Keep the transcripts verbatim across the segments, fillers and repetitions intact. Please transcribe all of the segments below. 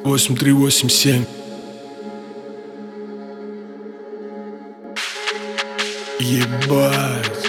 восемь три восемь семь. Ебать.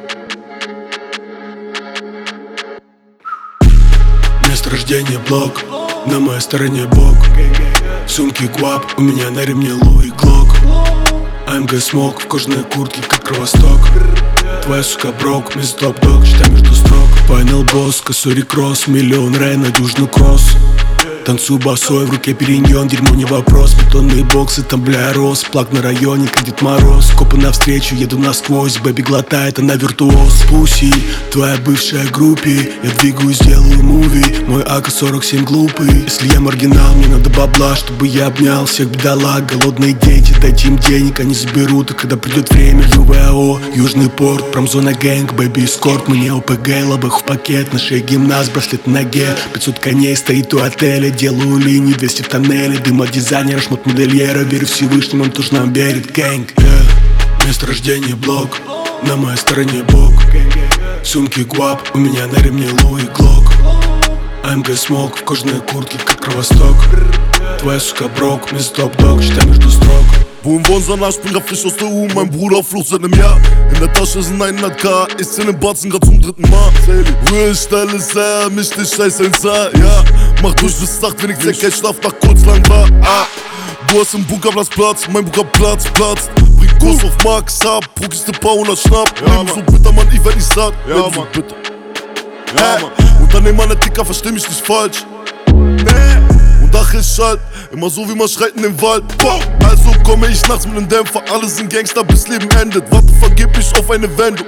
Место рождения блок, на моей стороне бок. В сумке квап, у меня на ремне Луи Глок. АМГ смог в кожаной куртке, как кровосток. Твоя сука брок, мисс топ-дог, читай между строк. Final босс, косой кросс, миллион рэй на дюжину кросс. Танцую босой, в руке периньон, дерьмо не вопрос. Бетонные боксы, там бля рос. Плак на районе, как Дед Мороз. Копы навстречу, еду насквозь. Бэби глотает, она виртуоз. Пуси, твоя бывшая группи. Я двигаюсь, делаю муви. Мой А К сорок семь глупый. Если я маргинал, мне надо бабла, чтобы я обнял всех бедолаг. Голодные дети, дайте им денег, они заберут. И когда придет время, ю вэ о, Южный порт, промзона гэнг, бэби эскорт. Мне о пэ гэ, лобах в пакет. На шее гимнаст, браслет на ноге. Пятьсот коней стоит у отеля. Делаю линии, двести в тоннеле. Дым от дизайнера, шмот модельера. Верю Всевышнему, он тоже нам верит. Гэнг, yeah. Место рождения блок, на моей стороне бок. В сумке гуап, у меня на ремне Луи Глок. АМГ смог в кожаной куртке, как кровосток. Твоя сука брок, мисс топ-дог, читай между строк. Wohin wollen sie nach? Ich bin grad frisch aus der U, mein Bruder Fluch seit nem Jahr. In der Tasche sind hundert K, ich zähl den Batzen grad zum dritten Mal. Ruhe, Stelle sehr, mich nicht scheiß ein Saar, ja. Mach durch bis Nacht, wenn ich zeig, kein Schlaf nach kurz lang war, ah. Du hast im Bunkerplatz Platz, mein Bunkerplatz platzt. Bring Kurs auf Max ab, Brugiste paar hundert Schnapp. Ja, Leben so bitter, Mann, ich werd nicht satt. Ja, Leben so bitter. Ja, Mann. Unternehmer, ne Ticker, versteh mich nicht falsch. Nee. Und Dach ist schalt, immer so wie man schreit in den Wald. Boah. Also komme ich nachts mit nem Dämpfer, alle sind Gangster, bis Leben endet. Warte vergeblich auf eine Wendung.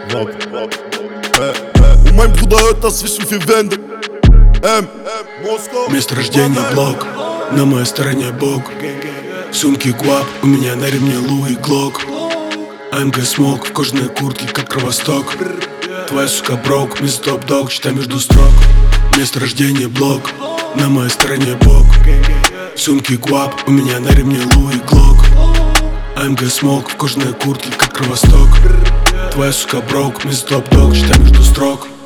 Und mein Bruder hört das zwischen vier Wänden. Ähm, Moskau. Место рождения блок, на моей стороне бок. В сумке гуап, у меня на ремне Луи Глок. АМГ смог в кожаной куртке, как кровосток. Твоя сука брок, мисс топ-дог, читай между строк. Место рождения блок, на моей стороне бок. В сумке гуап, у меня на ремне Луи Глок. АМГ смог в кожаной куртке, как кровосток. Твоя сука брок, мисс топ-дог, читай между строк.